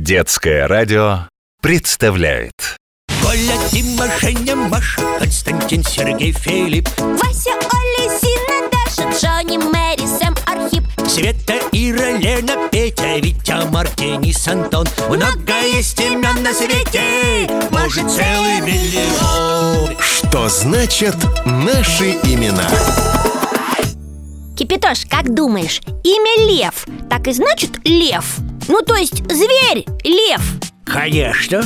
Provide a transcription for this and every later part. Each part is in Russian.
Детское радио представляет. Коля, Дима, Женя, Маша, Константин, Сергей, Филипп, Вася, Оля, Зина, Даша, Джонни, Мэри, Сэм, Архип, Света, Ира, Лена, Петя, Витя, Марк, Денис, Антон. Много есть имен на свете, может, целый миллион. Что значит наши имена? Кипятош, как думаешь, имя Лев так и значит лев? Ну, то есть зверь, лев. Конечно,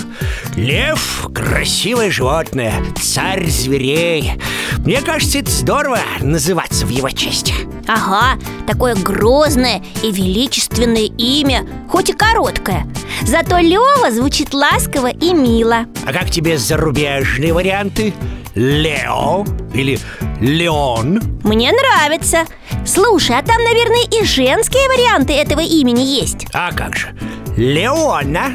лев – красивое животное, царь зверей. Мне кажется, это здорово называться в его честь. Ага, такое грозное и величественное имя, хоть и короткое. Зато Лева звучит ласково и мило. А как тебе зарубежные варианты? Лео или Леон? Мне нравится. Слушай, а там, наверное, и женские варианты этого имени есть. А как же? Леона.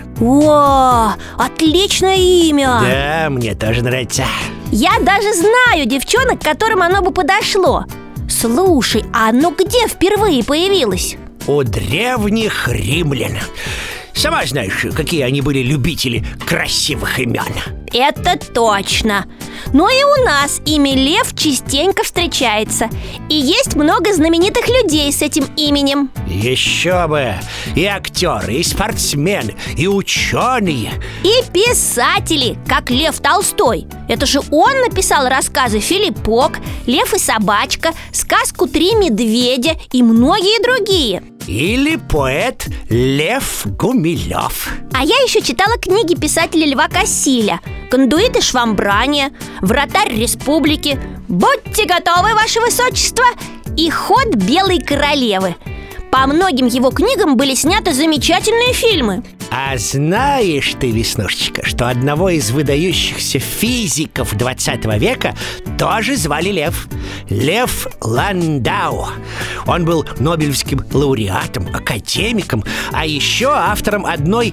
О, отличное имя. Да, мне тоже нравится. Я даже знаю девчонок, которым оно бы подошло. Слушай, а оно где впервые появилось? У древних римлян. Сама знаешь, какие они были любители красивых имен. Это точно. Но и у нас имя Лев частенько встречается. И есть много знаменитых людей с этим именем. Еще бы! И актеры, и спортсмены, и ученые. И писатели, как Лев Толстой. Это же он написал рассказы «Филиппок», «Лев и собачка», сказку «Три медведя» и многие другие. Или поэт Лев Гумилев. А я еще читала книги писателя Льва Кассиля: «Кондуит и швамбрание», «Вратарь республики», «Будьте готовы, ваше высочество» и «Ход белой королевы». По многим его книгам были сняты замечательные фильмы. А знаешь ты, Веснушечка, что одного из выдающихся физиков 20 века тоже звали Лев? Лев Ландау. Он был нобелевским лауреатом, академиком, а еще автором одной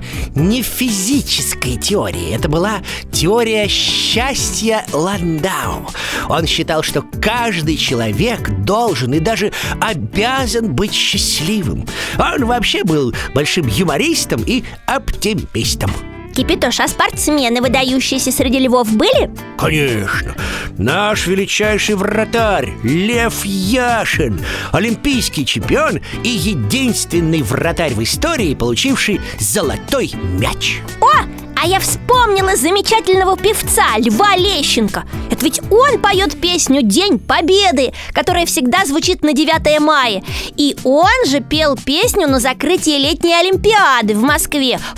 нефизической теории. Это была теория счастья Ландау. Он считал, что каждый человек должен и даже обязан быть счастливым. Он вообще был большим юмористом и оптимистом. Кипятош, а спортсмены, выдающиеся среди львов, были? Конечно. Наш величайший вратарь Лев Яшин, олимпийский чемпион и единственный вратарь в истории, получивший золотой мяч. О, а я вспомнила замечательного певца Льва Лещенко. Это ведь он поет песню «День Победы», которая всегда звучит на 9 мая. И он же пел песню на закрытии летней Олимпиады в Москве в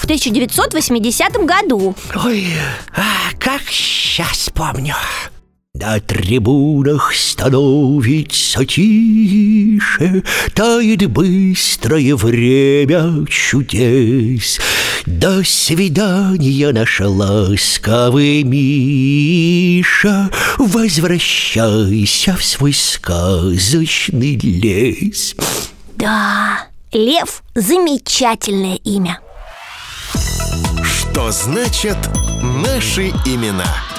1980 году. Ой, как сейчас помню. На трибунах становится тише, тает быстрое время чудес. До свидания, наш ласковый Миша, возвращайся в свой сказочный лес. Да, Лев – замечательное имя. Что значит наши имена?